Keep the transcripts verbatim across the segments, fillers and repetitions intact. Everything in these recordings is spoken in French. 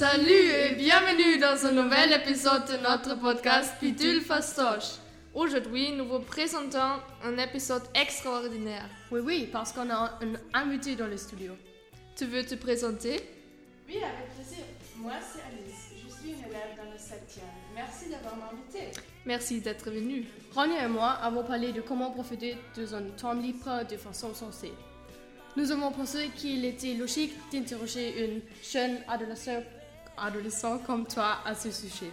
Salut et bienvenue dans un nouvel épisode de notre podcast Bidule Fastoche. Aujourd'hui, nous vous présentons un épisode extraordinaire. Oui, oui, parce qu'on a un invité dans le studio. Tu veux te présenter? Oui, avec plaisir. Moi, c'est Alice. Je suis une élève dans le septième. Merci d'avoir m'invité. Merci d'être venu. René et moi avons parlé de comment profiter de son temps libre de façon sensée. Nous avons pensé qu'il était logique d'interroger une jeune adolescent, adolescent comme toi à ce sujet.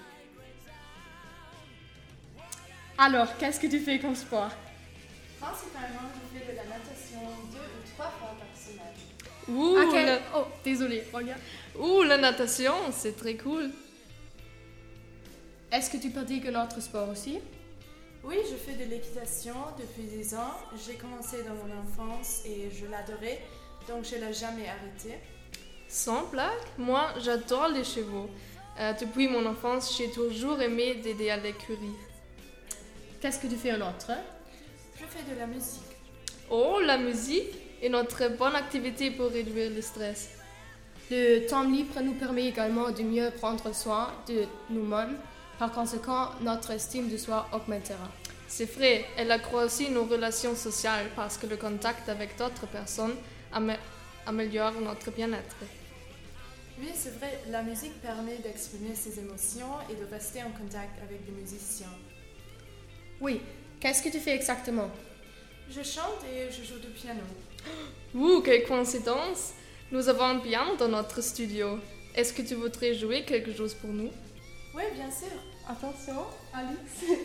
Alors, qu'est-ce que tu fais comme sport? Principalement, je fais de la natation deux ou trois fois par semaine. Ouh, Ok. la... Oh, désolé, regarde. Ouh, la natation, c'est très cool. Est-ce que tu pratiques un autre sport aussi? Oui, je fais de l'équitation depuis dix ans. J'ai commencé dans mon enfance et je l'adorais, donc je ne l'ai jamais arrêté. Sans blague, moi, j'adore les chevaux. Euh, depuis mon enfance, j'ai toujours aimé d'aider à l'écurie. Qu'est-ce que tu fais en autre? Je fais de la musique. Oh, la musique est notre bonne activité pour réduire le stress. Le temps libre nous permet également de mieux prendre soin de nous-mêmes. Par conséquent, notre estime de soi augmentera. C'est vrai, elle accroît aussi nos relations sociales parce que le contact avec d'autres personnes amé- améliore notre bien-être. Oui, c'est vrai, la musique permet d'exprimer ses émotions et de rester en contact avec des musiciens. Oui, qu'est-ce que tu fais exactement? Je chante et je joue du piano. Ouh, quelle coïncidence! Nous avons un piano dans notre studio. Est-ce que tu voudrais jouer quelque chose pour nous? Oui, bien sûr. Attention, Alice.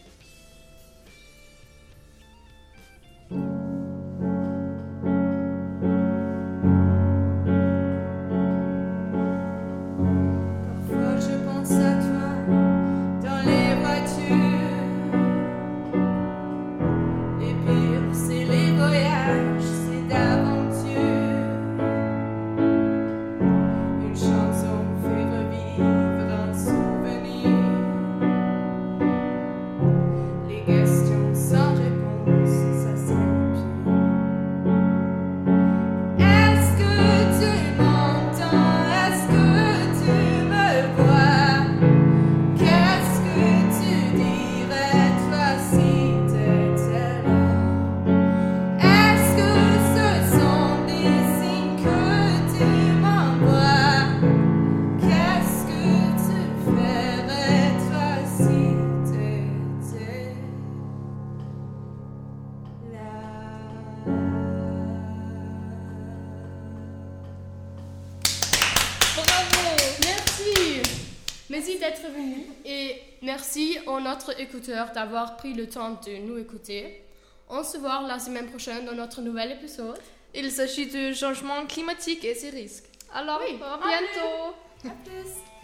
Parfois je pense à toi dans les voitures. Les pires, c'est les voyages, c'est d'aventure. Une chanson fait revivre un souvenir. Les questions sans réponse, ça s'empire. Est-ce que tu m'entends? Est-ce que tu me vois? Qu'est-ce que tu dirais toi si t'étais là? Est-ce que ce sont des signes que tu m'envoies? Qu'est-ce que tu ferais toi si t'étais Bravo! Merci. Merci d'être venu et merci aux notre écouteurs d'avoir pris le temps de nous écouter. On se voit la semaine prochaine dans notre nouvel épisode. Il s'agit du changement climatique et ses risques. Alors, Oui, à à bientôt! À plus!